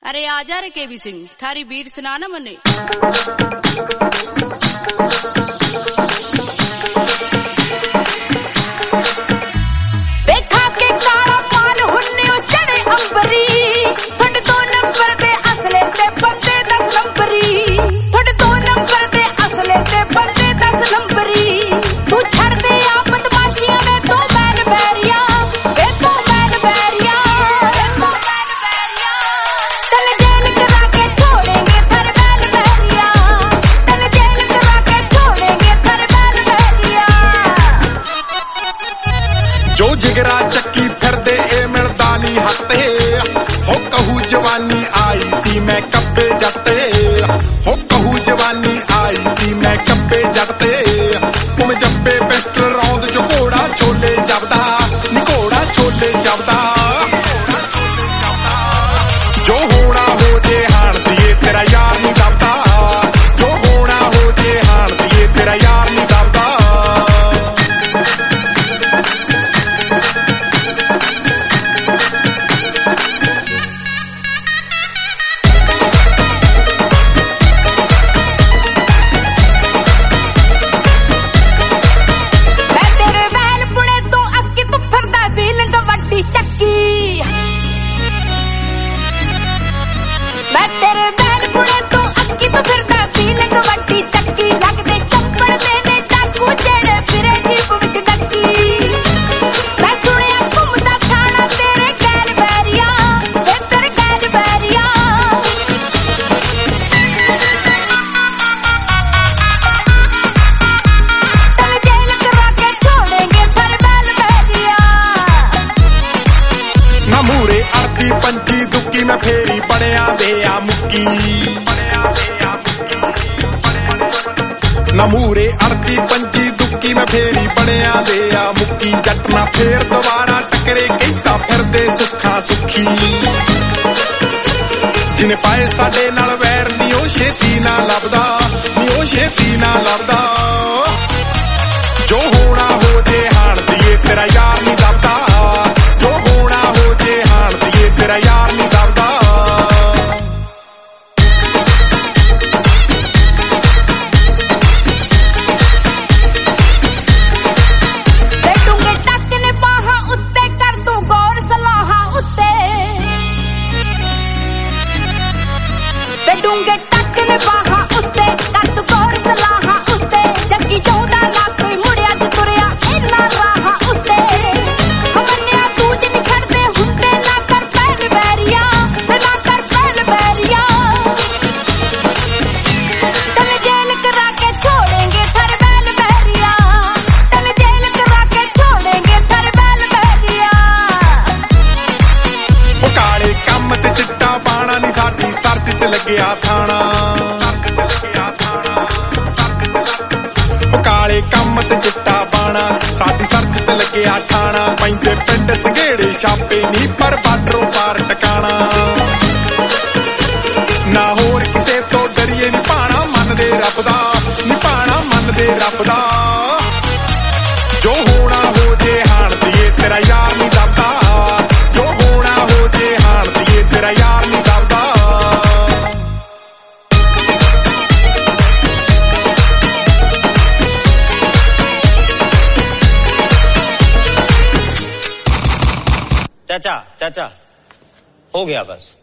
अरे आजा रे केवी सिंह, थारी बीट सुना ना मने। देखा के काला माल हुन्ने चढ़े अंबरी, थोड़े 2 नंबर दे असले ते बंदे 10 नंबरी, थोड़े 2 नंबर दे असले ते बंदे 10 नंबरी। तू छड़ दे आ बदमाशियां में तो मैन बैरिया, वे तो मैन बैरिया, तन जेल करा के छोड़ेंगे थर मैन बैरिया, तन जेल करा के छोड़ेंगे थर मैन बैरिया। जो जिगरा चक्की फिरदे ए मिलदा नी हटते, हो कहू जवानी आई सी मैं कब्बे जटते, हो कहू जवानी आई सी मैं कब्बे जटते। तुम जब्बे पिस्टल रौंद जो घोड़ा छोले जबदा, नी घोड़ा छोले जबदा। जो होना हो जे हाण दिए तेरा यार नी दबदा, जो होना हो जे हाण दिए तेरा यार नी दबदा। मैं तेरे बैल पुड़े तो अक्की तो फिरदा फीलिंग वड्डी चक्की, लगदे चप्पड़ देने डाकू जेड़े फिरे जीप विच डक्की। मैं सुनिया घुमदा थाना तेरे गैल बैरिया, वे तेरे गैल बैरिया। तन जेल करा के छोड़ेंगे थर बैल बैरिया। ना मूरे आती पंची दुक्की में फेरी बड़िया दे आ मुक्की, ना मूरे अड़ती पंची दुक्की में फेरी बड़िया दे आ मुक्की। जट ना फेर दोबारा टकरे कहता फिर दे सुखा सुखी, जिने पाए साडे नाल वैर नी ओ छेती ना लभदा, नी ओ छेती ना लभदा। जो होना हो जे हाण दिए तेरा यार नी दबदा, जो होना हो जे हाण दिए तेरा यार नी दबदा। बैठूंगे टक ने बाहा उत्ते कर तू गौर सलाहा उत्ते, बैठूंगे टक ने बाहा उत्ते कर तू गौर सलाहा उत्ते। जग्गी चौदा ना कोई मुड़िया च तुरिया इन्ना राहा उत्ते, हमन्या तू जिन छड़दे हुंदे ना कर पहल बैरिया, ना कर पहल बैरिया। तन जेल करा के छोड़ेंगे थर बैल बैरिया, तन जेल करा के छोड़ेंगे थर बैल बैरिया। ओ काले काम ते चिट्टा पाना नी साडी सर्च च लगया थाना, ओ काले काम ते चिट्टा पाना साडी सर्च ते लगया थाना। पैंदे पिंड सघेड़े छापे नी पर बाडरों पार टकाना, ना होर किसे तो डरिए नी पाना मनदे रब दा, नी पाना मनदे रब दा। जो होना हो जे हाण दिए तेरा यार नी दबदा, जो होना हो जे हाण दिए तेरा यार नी दबदा। चाचा चाचा हो गया बस।